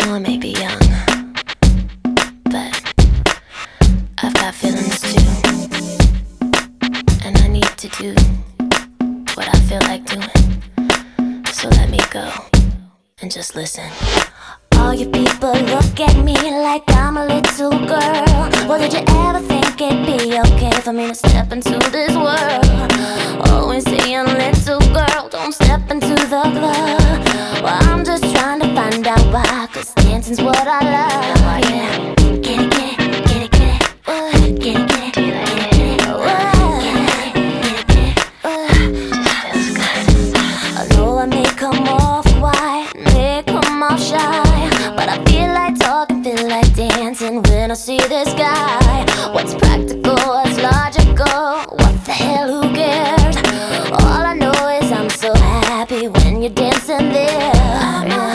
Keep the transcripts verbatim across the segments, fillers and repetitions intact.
know I may be young, but I've got feelings too, and I need to do what I feel like doing. So let me go and just listen. All you people look at me like I'm a little girl. Well, did you ever think it'd be okay for me to step into this world? Always saying, little girl, don't step into the club. Well, I'm just trying to find out why, 'cause dancing's what I love. Yeah. Get it, get it, get it, get it. Uh, get it, get it, get it, get it. Uh, get it, get it, uh, just feels good. I know I may come off quiet, may come off shy, but I feel like talking, feel like dancing when I see this guy. What's practical, what's logical, what the hell, who cares? All I know is I'm so happy when you're dancing there. I'm a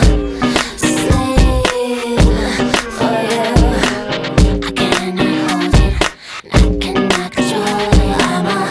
slave for you. I cannot hold it, I cannot control it. I'm a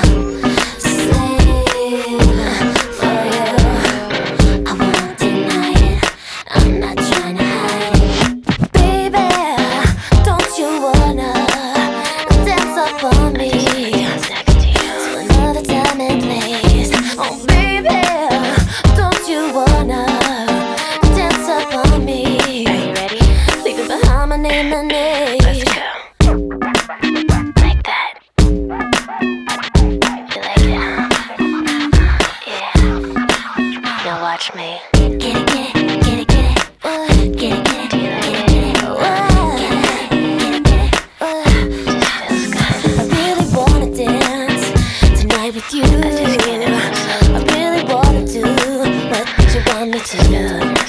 slave for you. I won't deny it, I'm not trying to hide it. Baby, don't you wanna dance up on me to another time and place? Oh baby, don't you wanna dance up on me? Are you ready? Leaving behind my name and age. Let's go. Like that. You like it, huh? Yeah. Now watch me. Get it, get it, get it, get it. Uh, get it, get it, get it, get it. Uh, get it, get it, get it. Uh, just feels good. I really wanna dance tonight with you. I just can't help myself. I really wanna do what you want me to do.